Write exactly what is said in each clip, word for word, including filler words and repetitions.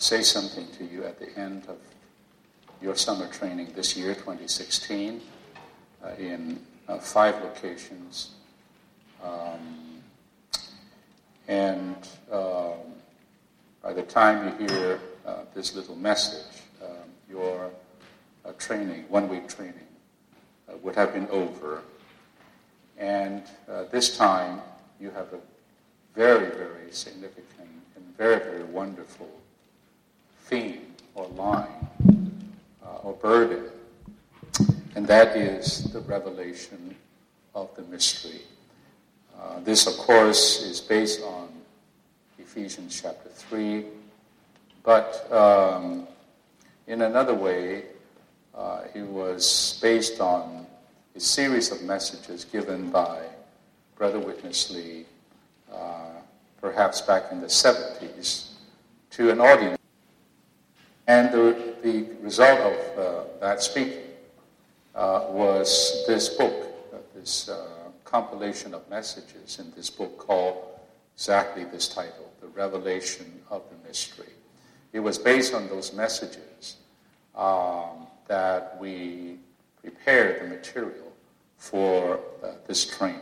say something to you at the end of your summer training this year, twenty sixteen, uh, in uh, five locations. Um, and um, by the time you hear uh, this little message, um, your uh, training, one-week training, uh, would have been over. And uh, this time, you have a very, very significant and very, very wonderful theme or line uh, or burden, and that is the revelation of the mystery. Uh, this, of course, is based on Ephesians chapter three, but um, in another way, uh, it was based on a series of messages given by Brother Witness Lee, uh, perhaps back in the seventies, to an audience. And the, the result of uh, that speaking uh, was this book, uh, this uh, compilation of messages in this book called exactly this title, The Revelation of the Mystery. It was based on those messages um, that we prepared the material for uh, this training.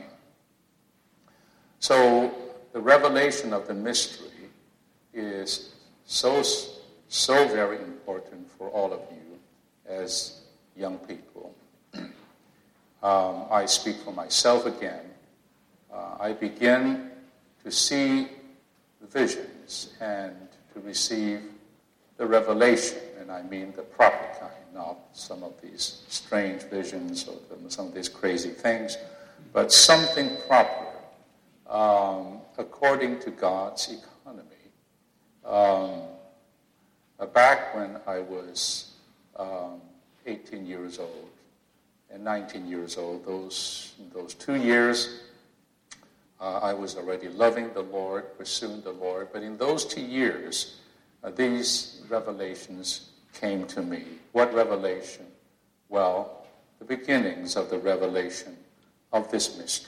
So the revelation of the mystery is so, so very important for all of you as young people. um, I speak for myself again. Uh, I begin to see visions and to receive the revelation, and I mean the proper kind, not some of these strange visions or some of these crazy things, but something proper, um, according to God's economy. Um, uh, back when I was um, eighteen years old and nineteen years old, those those two years, uh, I was already loving the Lord, pursuing the Lord. But in those two years, uh, these revelations came to me. What revelation? Well, the beginnings of the revelation of this mystery.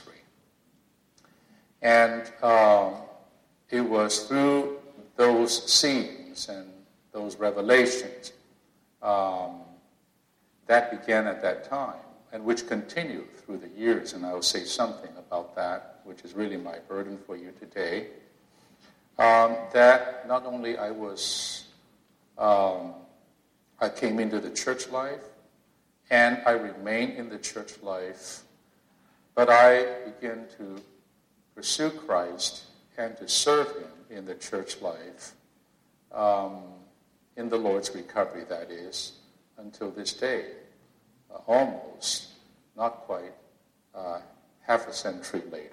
And um, it was through those scenes and those revelations um, that began at that time and which continued through the years. And I will say something about that, which is really my burden for you today. Um, that not only I was, um, I came into the church life and I remain in the church life, but I began to pursue Christ and to serve Him in the church life, um, in the Lord's recovery, that is, until this day, uh, almost, not quite, uh, half a century later.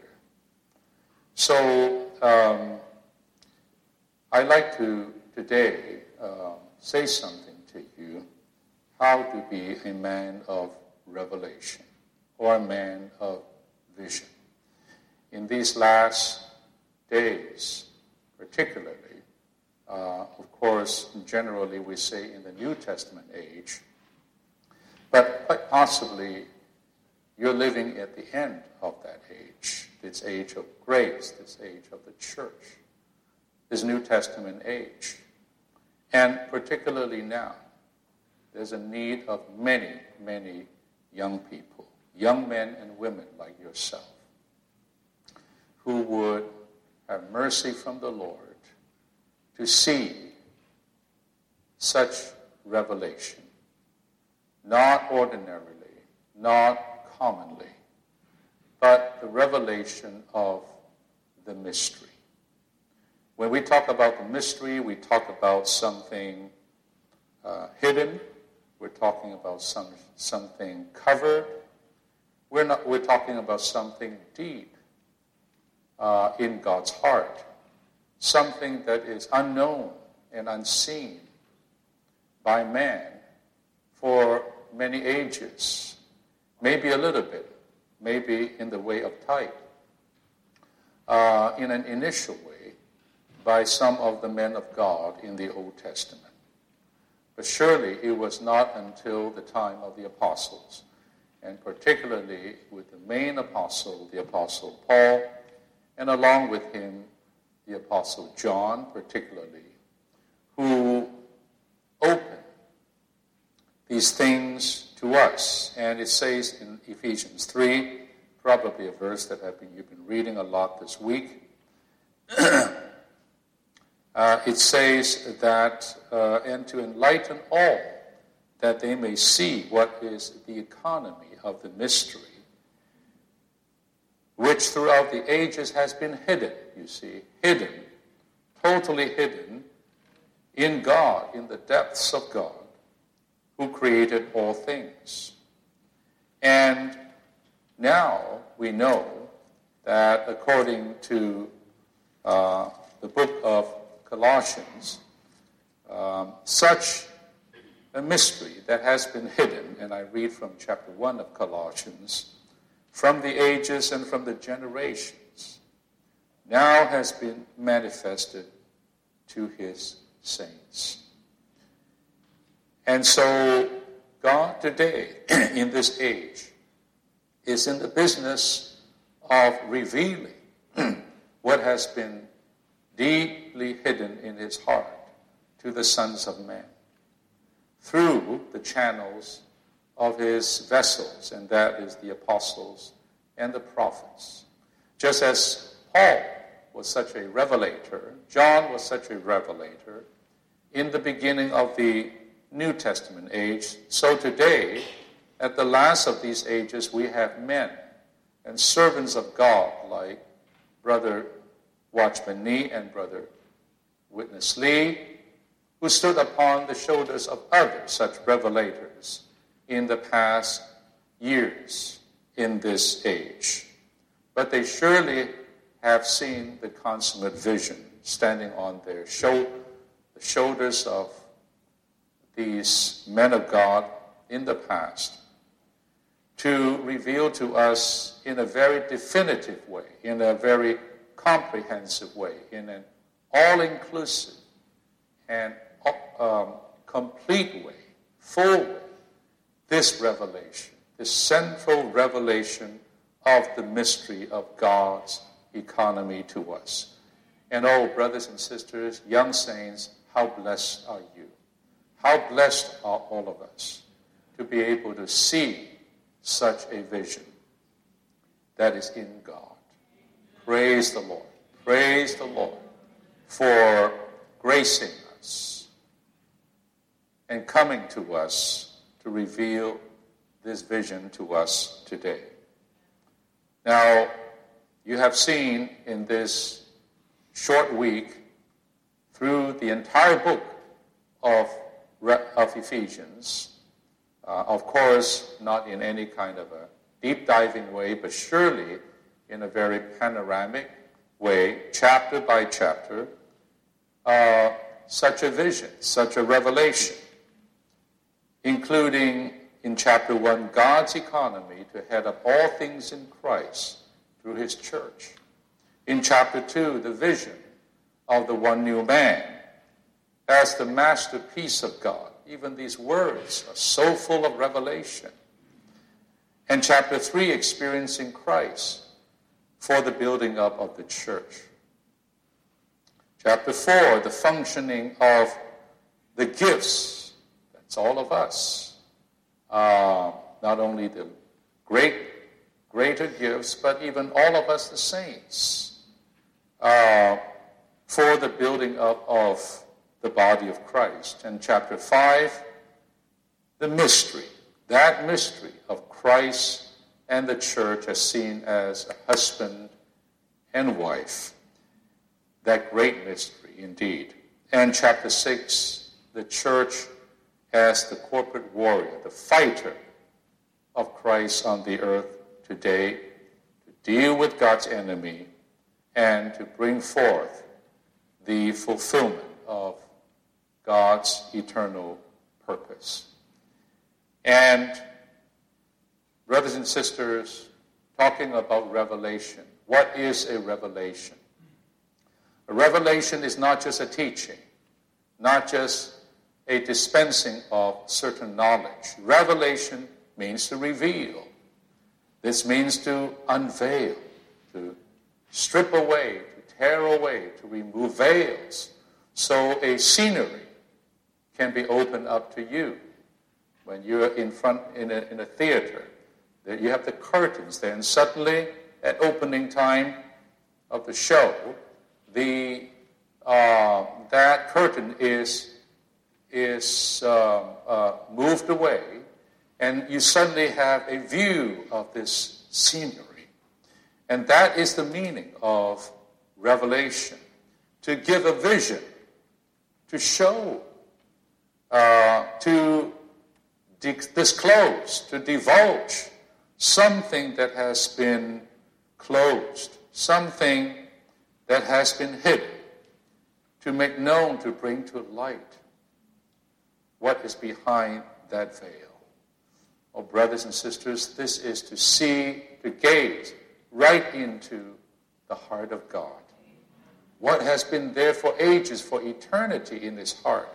So um, I'd like to today uh, say something to you, how to be a man of revelation or a man of vision. In these last days, particularly, uh, of course, generally we say in the New Testament age, but quite possibly you're living at the end of that age, this age of grace, this age of the church, this New Testament age. And particularly now, there's a need of many, many young people, young men and women like yourself, who would have mercy from the Lord to see such revelation, not ordinarily, not commonly, but the revelation of the mystery. When we talk about the mystery, we talk about something uh, hidden. We're talking about some something covered. We're not. We're talking about something deep uh, in God's heart, something that is unknown and unseen by man for many ages, maybe a little bit, maybe in the way of type, uh, in an initial way, by some of the men of God in the Old Testament. But surely it was not until the time of the apostles, and particularly with the main apostle, the Apostle Paul, and along with him, the Apostle John particularly, who open these things to us. And it says in Ephesians three, probably a verse that I've been, you've been reading a lot this week, uh, it says that, uh, and to enlighten all, that they may see what is the economy of the mystery, which throughout the ages has been hidden, you see, hidden, totally hidden in God, in the depths of God, who created all things. And now we know that according to uh, the book of Colossians, um, such a mystery that has been hidden, and I read from chapter one of Colossians, from the ages and from the generations, now has been manifested to his saints. And so God today, in this age, is in the business of revealing what has been deeply hidden in his heart to the sons of man through the channels of his vessels, and that is the apostles and the prophets. Just as Paul was such a revelator, John was such a revelator in the beginning of the New Testament age, so today, at the last of these ages, we have men and servants of God like Brother Watchman Nee and Brother Witness Lee, who stood upon the shoulders of other such revelators in the past years in this age. But they surely have seen the consummate vision standing on their show, the shoulders of these men of God in the past, to reveal to us in a very definitive way, in a very comprehensive way, in an all-inclusive and um, complete way, full way, this revelation, this central revelation of the mystery of God's economy to us. And oh, brothers and sisters, young saints, how blessed are you? How blessed are all of us to be able to see such a vision that is in God. Praise the Lord. Praise the Lord for gracing us and coming to us to reveal this vision to us today. Now, you have seen in this short week through the entire book of, of Ephesians, uh, of course, not in any kind of a deep diving way, but surely in a very panoramic way, chapter by chapter, uh, such a vision, such a revelation, including in chapter one, God's economy to head up all things in Christ through his church. In chapter two, the vision of the one new man as the masterpiece of God. Even these words are so full of revelation. And chapter three, experiencing Christ for the building up of the church. Chapter four, the functioning of the gifts. That's all of us. Uh, not only the great, greater gifts, but even all of us, the saints, uh, for the building up of the body of Christ. And chapter five, the mystery, that mystery of Christ and the church as seen as a husband and wife. That great mystery indeed. And chapter six, the church as the corporate warrior, the fighter of Christ on the earth today, to deal with God's enemy and to bring forth the fulfillment of God's eternal purpose. And brothers and sisters, talking about revelation, what is a revelation? A revelation is not just a teaching, not just a dispensing of certain knowledge. Revelation means to reveal. This means to unveil, to strip away, to tear away, to remove veils. So a scenery can be opened up to you. When you're in front in a, in a theater, that you have the curtains there, and suddenly at opening time of the show, the uh, that curtain is is uh, uh, moved away, and you suddenly have a view of this scenery. And that is the meaning of revelation, to give a vision, to show, uh, to disclose, to divulge something that has been closed, something that has been hidden, to make known, to bring to light what is behind that veil. Oh, brothers and sisters, this is to see, to gaze right into the heart of God. What has been there for ages, for eternity in his heart,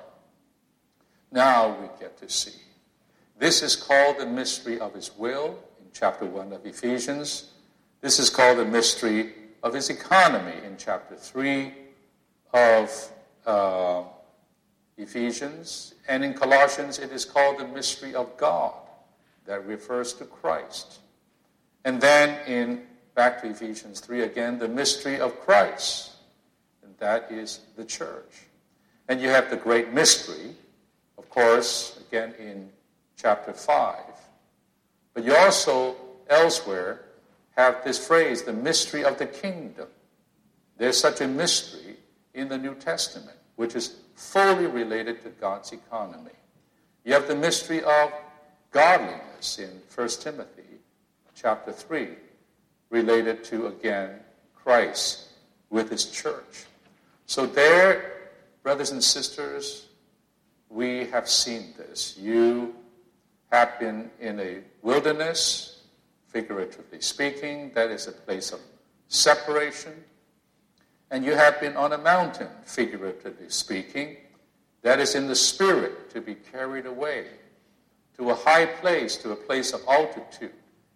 now we get to see. This is called the mystery of his will in chapter one of Ephesians. This is called the mystery of his economy in chapter three of uh, Ephesians. And in Colossians, it is called the mystery of God. That refers to Christ. And then in back to Ephesians three again, the mystery of Christ. And that is the church. And you have the great mystery, of course, again in chapter five. But you also, elsewhere, have this phrase, the mystery of the kingdom. There's such a mystery in the New Testament, which is fully related to God's economy. You have the mystery of godliness in First Timothy chapter three, related to, again, Christ with his church. So there, brothers and sisters, we have seen this. You have been in a wilderness, figuratively speaking, that is a place of separation. And you have been on a mountain, figuratively speaking, that is in the spirit, to be carried away to a high place, to a place of altitude.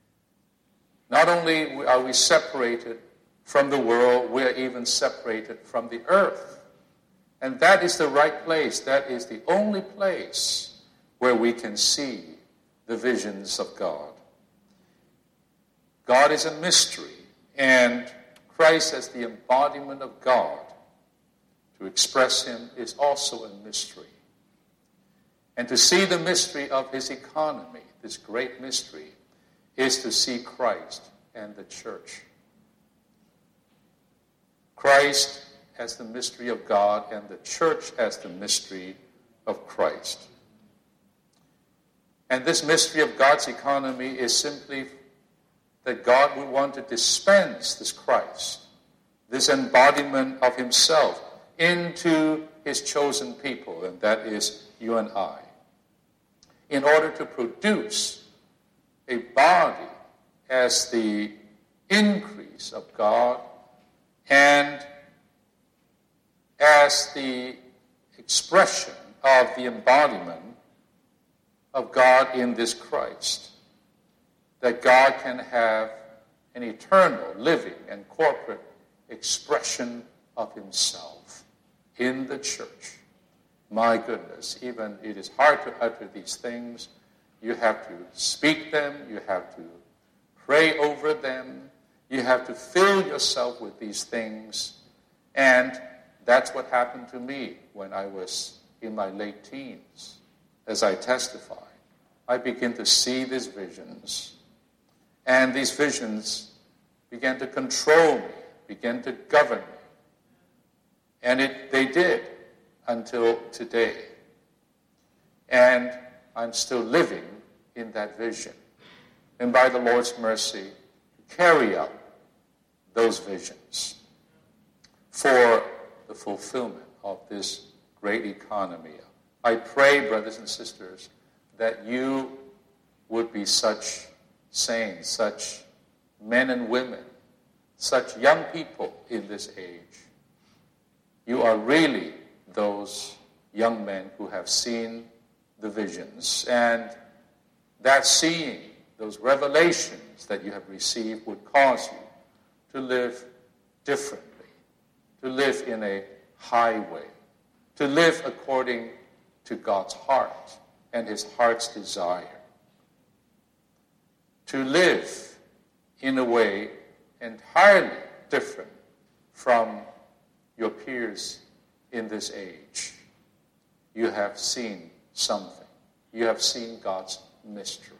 Not only are we separated from the world, we are even separated from the earth. And that is the right place. That is the only place where we can see the visions of God. God is a mystery, and Christ as the embodiment of God, to express him is also a mystery. And to see the mystery of his economy, this great mystery, is to see Christ and the church. Christ as the mystery of God and the church as the mystery of Christ. And this mystery of God's economy is simply that God would want to dispense this Christ, this embodiment of himself, into his chosen people, and that is you and I, in order to produce a body as the increase of God and as the expression of the embodiment of God in this Christ, that God can have an eternal, living, and corporate expression of himself in the church. My goodness, even it is hard to utter these things. You have to speak them. You have to pray over them. You have to fill yourself with these things. And that's what happened to me when I was in my late teens. As I testify, I began to see these visions. And these visions began to control me, began to govern me. And it, they did until today. And I'm still living in that vision. And by the Lord's mercy, carry out those visions for the fulfillment of this great economy. I pray, brothers and sisters, that you would be such saints, such men and women, such young people in this age. You are really those young men who have seen the visions, and that seeing, those revelations that you have received would cause you to live differently, to live in a high way, to live according to God's heart and his heart's desire. To live in a way entirely different from your peers in this age. You have seen something. You have seen God's mystery.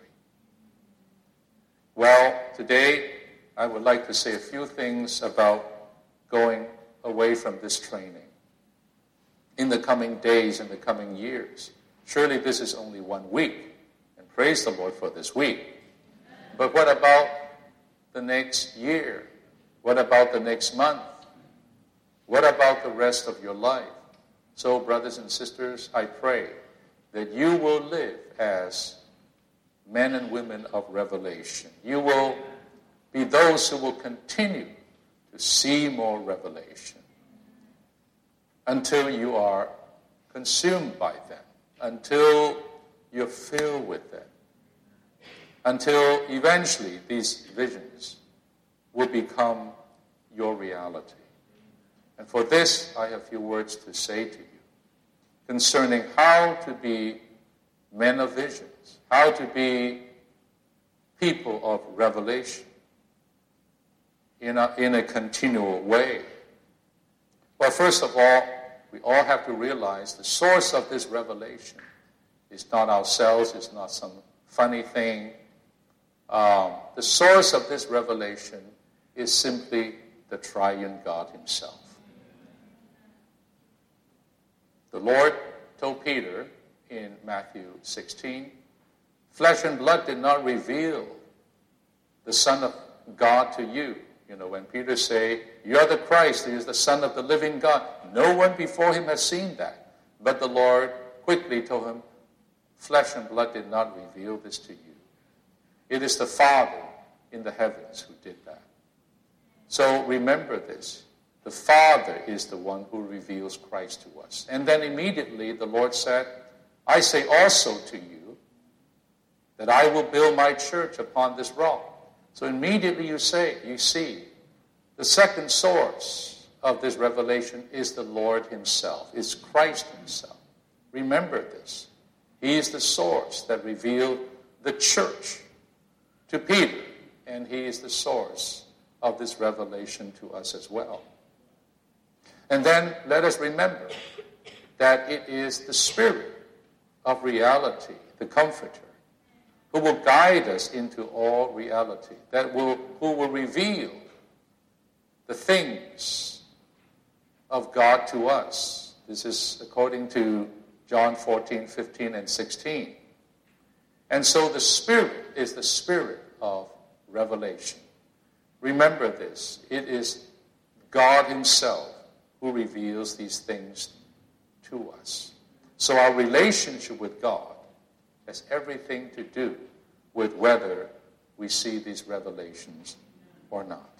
Well, today I would like to say a few things about going away from this training in the coming days and the coming years. Surely this is only one week, and praise the Lord for this week. But what about the next year? What about the next month? What about the rest of your life? So, brothers and sisters, I pray that you will live as men and women of revelation. You will be those who will continue to see more revelation until you are consumed by them, until you're filled with them, until eventually these visions will become your reality. And for this, I have a few words to say to you concerning how to be men of visions, how to be people of revelation in a, in a continual way. Well, first of all, we all have to realize the source of this revelation is not ourselves, it's not some funny thing. Um, the source of this revelation is simply the triune God himself. The Lord told Peter in Matthew sixteen, flesh and blood did not reveal the Son of God to you. You know, when Peter say, you are the Christ, he is the Son of the living God. No one before him has seen that. But the Lord quickly told him, flesh and blood did not reveal this to you. It is the Father in the heavens who did that. So remember this. The Father is the one who reveals Christ to us. And then immediately the Lord said, I say also to you that I will build my church upon this rock. So immediately you say, you see, the second source of this revelation is the Lord himself, is Christ himself. Remember this. He is the source that revealed the church to Peter, and he is the source of this revelation to us as well. And then let us remember that it is the Spirit of reality, the Comforter, who will guide us into all reality, that will who will reveal the things of God to us. This is according to John fourteen, fifteen, and sixteen. And so the Spirit is the Spirit of revelation. Remember this. It is God himself who reveals these things to us. So our relationship with God has everything to do with whether we see these revelations or not.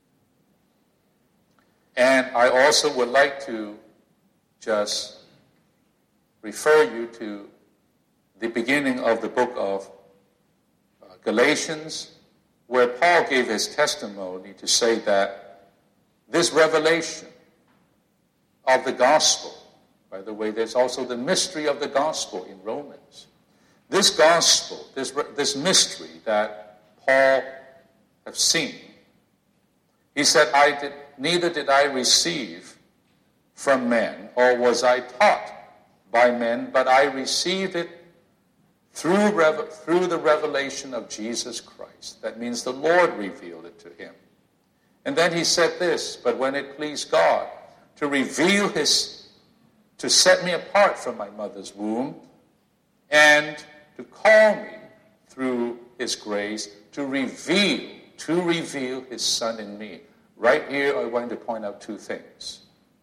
And I also would like to just refer you to the beginning of the book of uh, Galatians, where Paul gave his testimony to say that this revelation of the gospel, by the way, there's also the mystery of the gospel in Romans. This gospel, this, this mystery that Paul has seen, he said, I did, neither did I receive from men, or was I taught by men, but I received it through, rev- through the revelation of Jesus Christ. That means the Lord revealed it to him. And then he said this, but when it pleased God to reveal his, to set me apart from my mother's womb, and to call me through his grace to reveal, to reveal his Son in me. Right here, I want to point out two things.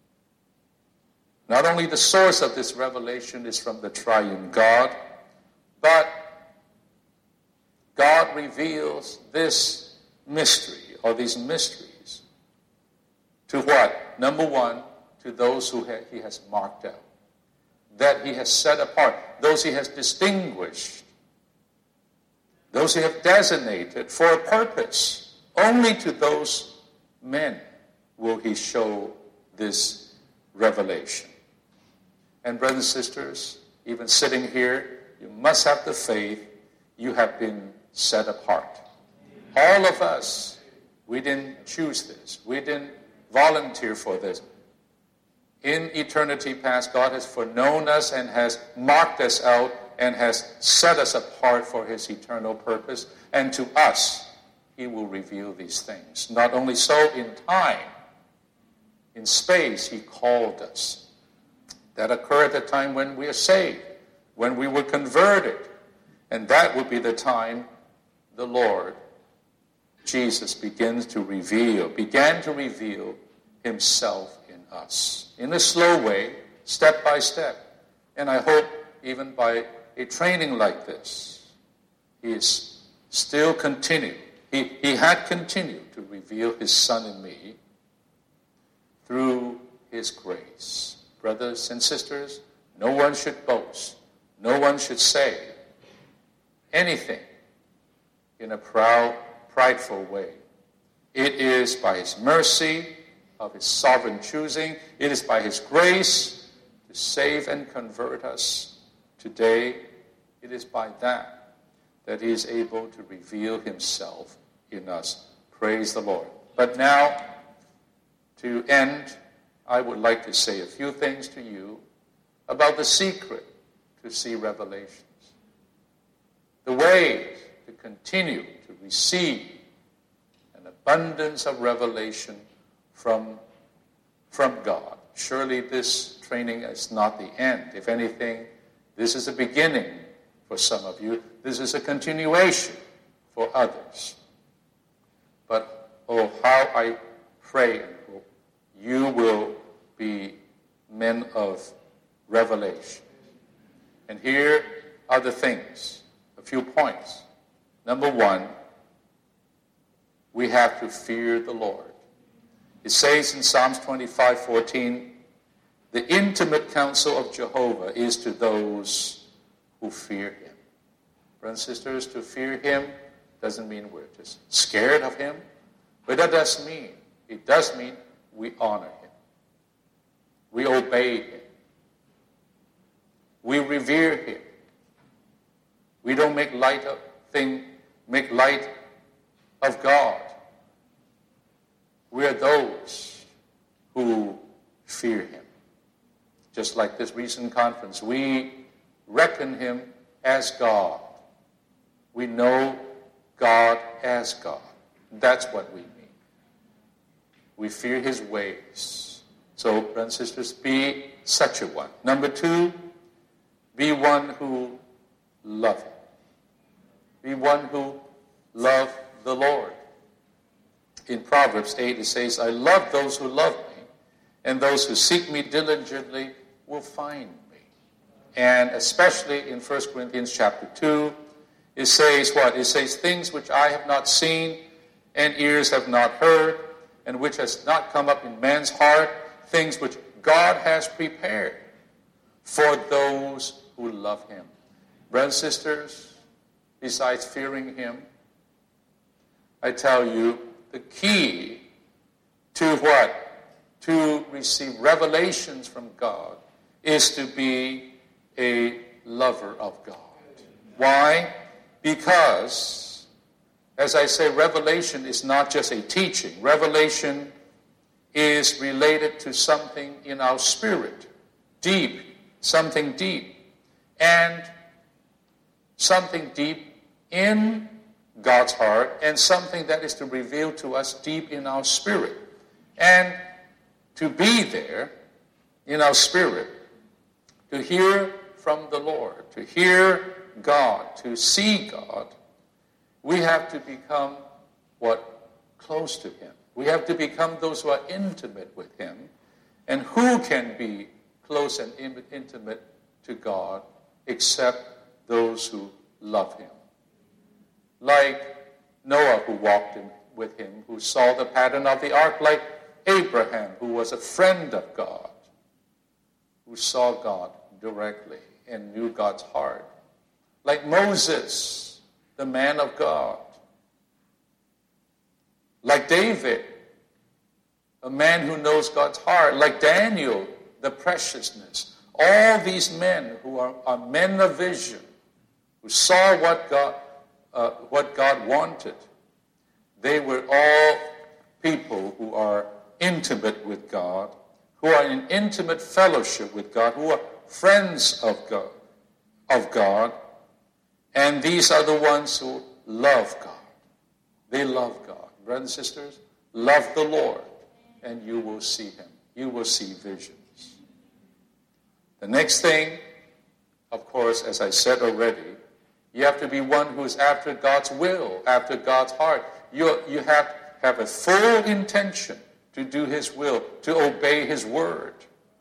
Not only the source of this revelation is from the triune God, but God reveals this mystery, or these mysteries, to what? Number one, to those who ha- he has marked out, that he has set apart, those he has distinguished, those he has designated for a purpose. Only to those men will he show this revelation. And brothers and sisters, even sitting here, you must have the faith you have been set apart. All of us, we didn't choose this. We didn't volunteer for this. In eternity past, God has foreknown us and has marked us out and has set us apart for his eternal purpose. And to us, he will reveal these things. Not only so, in time, in space, he called us. That occurred at the time when we are saved, when we were converted. And that will be the time the Lord, Jesus, begins to reveal, began to reveal himself in us. In a slow way, step by step. And I hope even by a training like this, he is still continuing. He, he had continued to reveal his Son in me through his grace. Brothers and sisters, no one should boast. No one should say anything in a proud, prideful way. It is by his mercy, of his sovereign choosing. It is by his grace to save and convert us. Today, it is by that that he is able to reveal himself in us. Praise the Lord. But now, to end, I would like to say a few things to you about the secret to see revelations. The way to continue to receive an abundance of revelation from, from God. Surely this training is not the end. If anything, this is a beginning for some of you. This is a continuation for others. But, oh, how I pray and hope you will be men of revelation. And here are the things, a few points. Number one, we have to fear the Lord. It says in Psalms twenty-five fourteen, the intimate counsel of Jehovah is to those who fear him. Brothers and sisters, to fear him doesn't mean we're just scared of him, but that does mean, it does mean we honor him. We obey him. We revere him. We don't make light of thing, make light of God. We are those who fear him. Just like this recent conference, we reckon him as God. We know God as God. That's what we mean. We fear his ways. So, brothers and sisters, be such a one. Number two, be one who love him. Be one who love the Lord. In Proverbs eight, it says, I love those who love me, and those who seek me diligently will find me. And especially in First Corinthians chapter two, it says what? It says, things which I have not seen and ears have not heard, and which has not come up in man's heart, things which God has prepared for those who love him. Brothers and sisters, besides fearing him, I tell you, the key to what? To receive revelations from God is to be a lover of God. Why? Because, as I say, revelation is not just a teaching. Revelation is related to something in our spirit, deep, something deep, and something deep in God's heart, and something that is to reveal to us deep in our spirit. And to be there in our spirit, to hear from the Lord, to hear God, to see God, we have to become what? Close to him. We have to become those who are intimate with him. And who can be close and intimate to God except those who love him? Like Noah, who walked in, with him, who saw the pattern of the ark, like Abraham, who was a friend of God, who saw God directly and knew God's heart. Like Moses, the man of God. Like David, a man who knows God's heart. Like Daniel, the preciousness All these men who are, are men of vision, who saw what God, uh, what God wanted, they were all people who are intimate with God, who are in intimate fellowship with God, who are friends of God, of God, and these are the ones who love God. They love God. Brothers and sisters, love the Lord, and you will see him. You will see visions. The next thing, of course, as I said already, you have to be one who is after God's will, after God's heart. You, you have to have a full intention to do his will, to obey his word,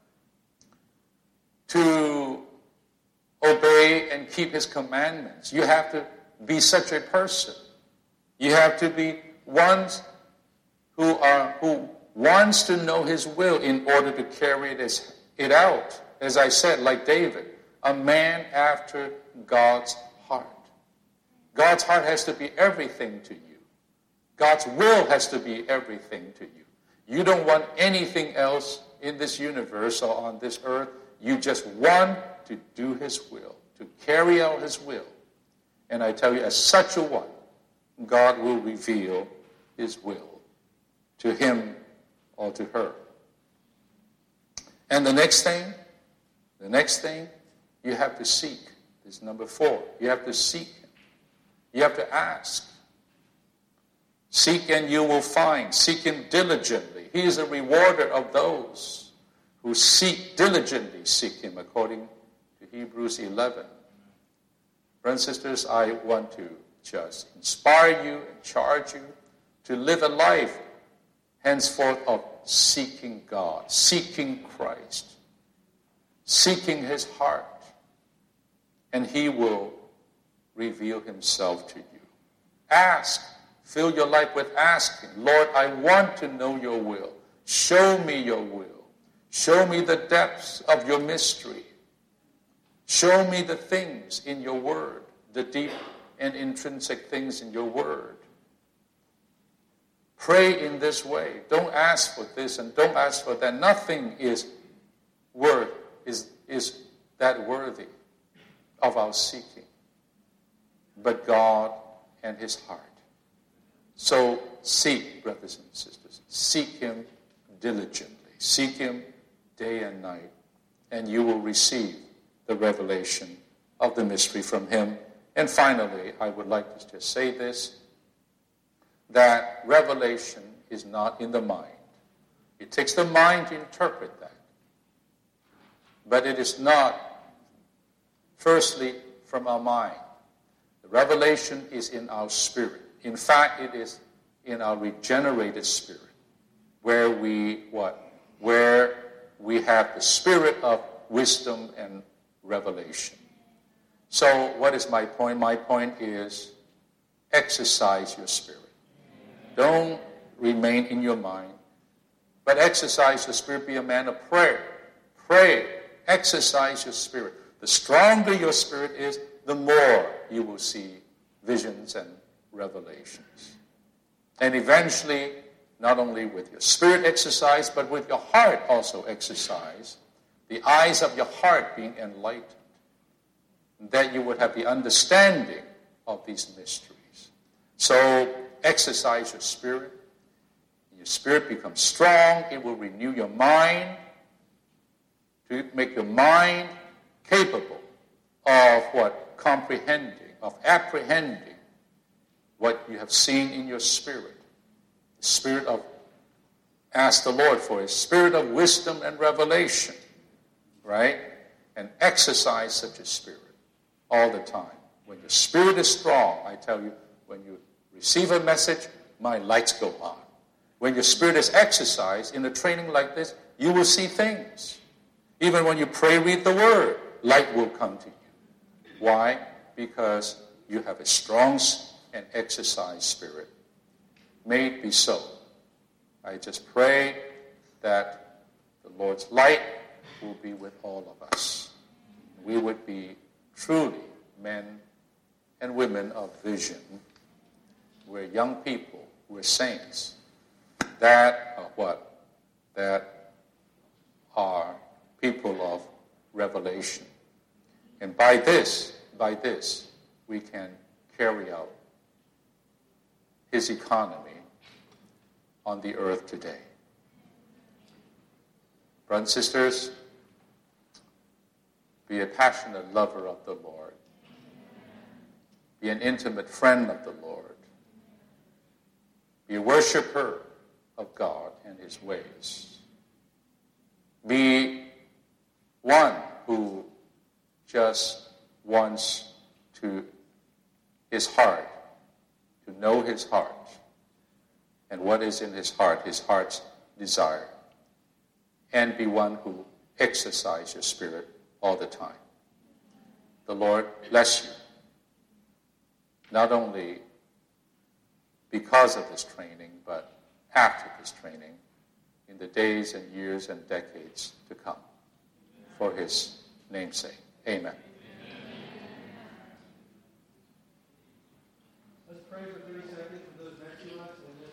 to obey and keep his commandments. You have to be such a person. You have to be ones who are who wants to know his will in order to carry it, as, it out. As I said, like David, a man after God's heart. God's heart has to be everything to you. God's will has to be everything to you. You don't want anything else in this universe or on this earth. You just want to do his will, to carry out his will. And I tell you, as such a one, God will reveal his will to him or to her. And the next thing, the next thing, you have to seek. This is number four. You have to seek him. You have to ask. Seek and you will find. Seek him diligently. He is a rewarder of those who seek diligently, seek him, according to Hebrews eleven. Brothers and sisters, I want to just inspire you and charge you to live a life henceforth of seeking God, seeking Christ, seeking his heart, and he will reveal himself to you. Ask. Fill your life with asking. Lord, I want to know your will. Show me your will. Show me the depths of your mystery. Show me the things in your word, the deep and intrinsic things in your word. Pray in this way. Don't ask for this and don't ask for that. Nothing is worth is, is that worthy of our seeking, but God and his heart. So seek, brothers and sisters, seek him diligently. Seek him day and night, and you will receive the revelation of the mystery from him. And finally, I would like to just say this, that revelation is not in the mind. It takes the mind to interpret that. But it is not, firstly, from our mind. The revelation is in our spirit. In fact, it is in our regenerated spirit, where we what? Where we have the spirit of wisdom and revelation. So what is my point? My point is exercise your spirit. Don't remain in your mind, but exercise your spirit. Be a man of prayer. Pray. Exercise your spirit. The stronger your spirit is, the more you will see visions and revelations. And eventually, not only with your spirit exercise, but with your heart also exercise, the eyes of your heart being enlightened, that you would have the understanding of these mysteries. So exercise your spirit. Your spirit becomes strong. It will renew your mind to make your mind capable of what? Comprehending, of apprehending what you have seen in your spirit. The spirit of, ask the Lord for a spirit of wisdom and revelation, right? And exercise such a spirit all the time. When your spirit is strong, I tell you, when you receive a message, my lights go on. When your spirit is exercised in a training like this, you will see things. Even when you pray, read the word, light will come to you. Why? Because you have a strong and exercised spirit. May it be so. I just pray that the Lord's light will be with all of us. We would be truly men and women of vision. We're young people. We're saints. That are what? That are people of revelation. And by this, by this, we can carry out his economy on the earth today. Brothers and sisters, be a passionate lover of the Lord. Be an intimate friend of the Lord. Be a worshiper of God and his ways. Be one who just wants to his heart, to know his heart, and what is in his heart, his heart's desire. And be one who exercises your spirit all the time. The Lord bless you, not only because of this training, but after this training, in the days and years and decades to come, for his name's sake. Amen. Let's pray for thirty seconds for those next to us, and then